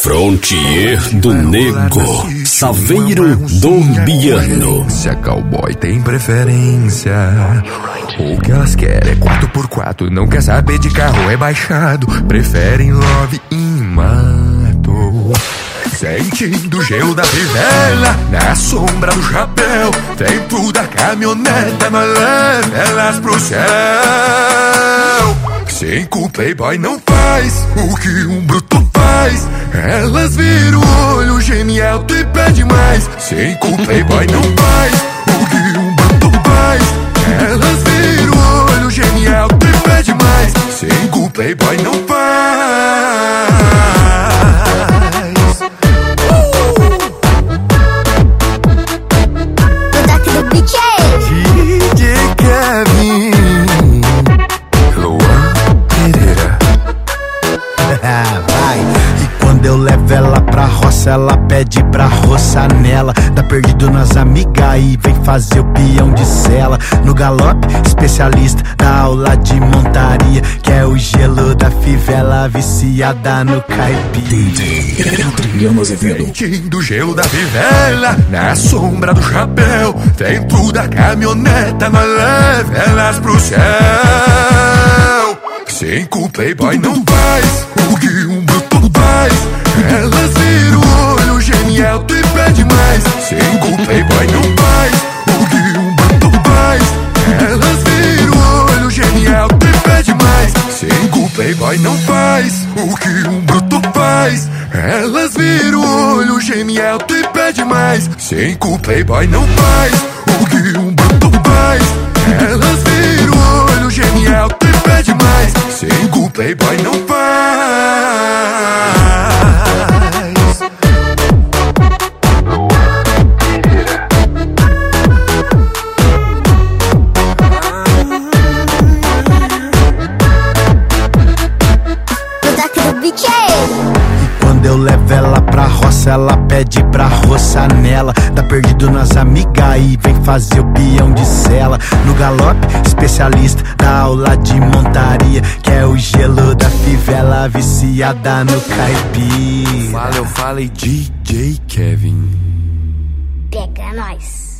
Frontier do Nego, Saveiro do Biano. Se a cowboy tem preferência, o que elas querem é 4x4, não quer saber de carro rebaixado, preferem love in mato. Sentindo o gelo da fivela, na sombra do chapéu, dentro da caminhoneta, nós leva elas pro céu. 5 playboy não faz o que um bruto faz, elas viram o olho genial e pede mais. 5 playboy não faz o que um bruto faz, elas viram o olho genial e pede mais. 5 playboy não faz. DJ Kevin, Luan Pereira. Vai. E quando eu levo ela pra roça, ela pede pra roçar nela. Tá perdido nas amigas e vem fazer o peão de sela. No galope, especialista da aula de montaria, que é o gelo da fivela, viciada no caipira. Sentindo o gelo da fivela, na sombra do chapéu, dentro da caminhoneta, nós leva elas pro céu. 5 playboy não faz o que um bruto faz, elas viram o olho genial e pede mais. 5 playboy não faz o que um bruto faz, elas viram o olho genial e pede mais. 5 playboy não faz o que um bruto faz, elas viram o olho genial e pede mais. 5 playboy não faz o que um bruto faz, elas viram o olho genial e pede mais. 5 playboy não faz. Quando eu levo ela pra roça, ela pede pra roçar nela. Tá perdido nas amigas e vem fazer o peão de sela. No galope, especialista da aula de montaria, que é o gelo da fivela, viciada no caipira. Eu falei DJ Kevin. Pega nós.